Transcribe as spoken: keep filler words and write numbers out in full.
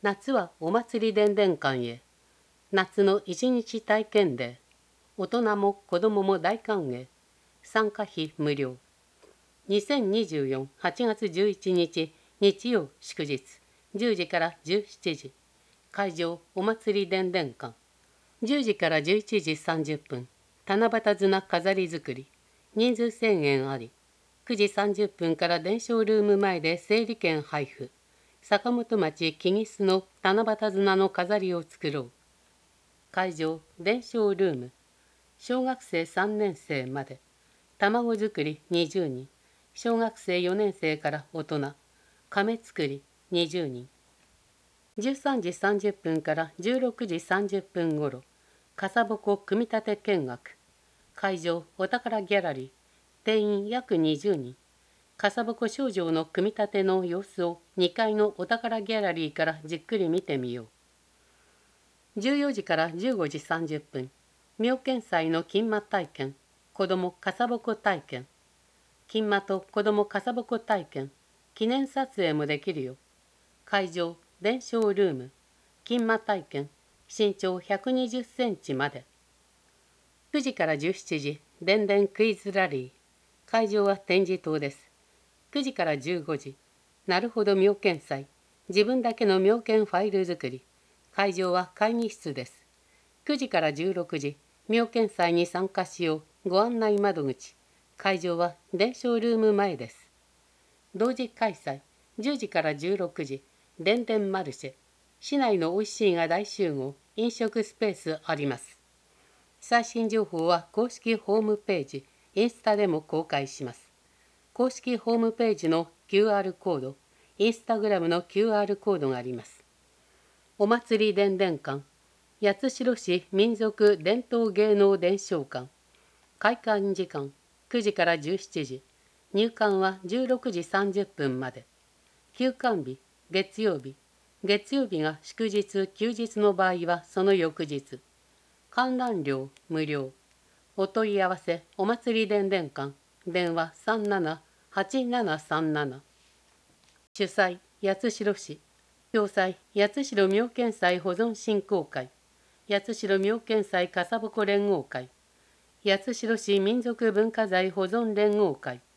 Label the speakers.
Speaker 1: 夏はお祭り伝々館へ。夏の一日体験デー。大人も子供も大歓迎。参加費無料。にせんにじゅうよんはちがつじゅういちにち日曜祝日じゅうじからじゅうしちじ。会場お祭り伝々館。じゅうじからじゅういちじさんじゅっぷん。七夕綱飾り作り。人数制限あり。くじさんじゅっぷんから伝承ルーム前で整理券配布。坂本町木木須の七夕綱の飾りを作ろう。会場伝承ルーム。小学生さんねんせいまで。卵作りにじゅうにん。小学生よねんせいから大人。亀作りにじゅうにん。じゅうさんじさんじゅっぷんからじゅうろくじさんじゅっぷんごろ。笠鉾組み立て見学。会場お宝ギャラリー。定員約にじゅうにん。笠鉾少女の組み立ての様子をにかいのお宝ギャラリーからじっくり見てみよう。じゅうよじからじゅうごじさんじゅっぷん。妙見祭の金馬体験。子ども笠鉾体験。金馬と子ども笠鉾体験。記念撮影もできるよ。会場伝承ルーム。金馬体験。身長ひゃくにじゅっセンチまで。くじからじゅうしちじ伝々クイズラリー。会場は展示棟です。くじからじゅうごじ。なるほど妙見祭。自分だけの妙見ファイル作り。会場は会議室です。くじからじゅうろくじ。妙見祭に参加しよう。ご案内窓口。会場は伝承ルーム前です。同時開催。じゅうじからじゅうろくじ。伝々マルシェ。市内のおいしいが大集合。飲食スペースあります。最新情報は公式ホームページ、インスタでも公開します。公式ホームページの キューアール コード、インスタグラムの キューアール コードがあります。お祭り伝々館、八代市民族伝統芸能伝承館。開館時間くじからじゅうしちじ。入館はじゅうろくじさんじゅっぷんまで。休館日、月曜日。月曜日が祝日・休日の場合はその翌日。観覧料無料。お問い合わせお祭り伝々館。電話さんななはちななさんなな。主催八代市。共催八代妙見祭保存振興会。八代妙見祭笠鉾連合会。八代市民族文化財保存連合会。